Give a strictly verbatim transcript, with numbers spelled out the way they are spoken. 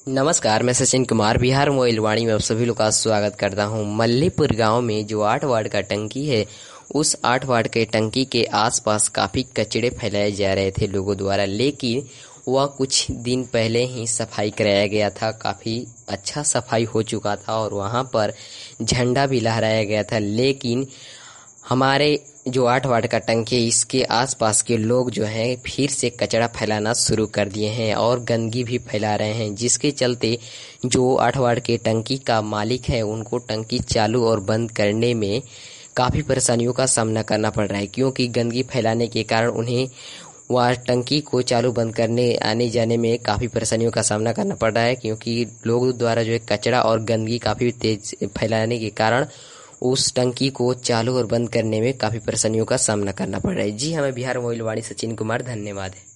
नमस्कार, मैं सचिन कुमार बिहार मोबाइल वाणी में आप सभी लोग का स्वागत करता हूं। मल्लीपुर गांव में जो आठ वार्ड का टंकी है, उस आठ वार्ड के टंकी के आसपास काफ़ी कचरे फैलाए जा रहे थे लोगों द्वारा, लेकिन वह कुछ दिन पहले ही सफाई कराया गया था। काफ़ी अच्छा सफाई हो चुका था और वहां पर झंडा भी लहराया गया था। लेकिन हमारे जो आठ वार्ड का टंकी है, इसके आसपास के लोग जो हैं फिर से कचरा फैलाना शुरू कर दिए हैं और गंदगी भी फैला रहे हैं, जिसके चलते जो आठ वार्ड के टंकी का मालिक है उनको टंकी चालू और बंद करने में काफ़ी परेशानियों का सामना करना पड़ रहा है, क्योंकि गंदगी फैलाने के कारण उन्हें वह टंकी को चालू बंद करने आने जाने में काफ़ी परेशानियों का सामना करना पड़ रहा है। क्योंकि लोगों द्वारा जो है कचरा और गंदगी काफ़ी तेज फैलाने के कारण उस टंकी को चालू और बंद करने में काफ़ी परेशानियों का सामना करना पड़ रहा है। जी हमें बिहार मोबाइल वाणी सचिन कुमार, धन्यवाद है।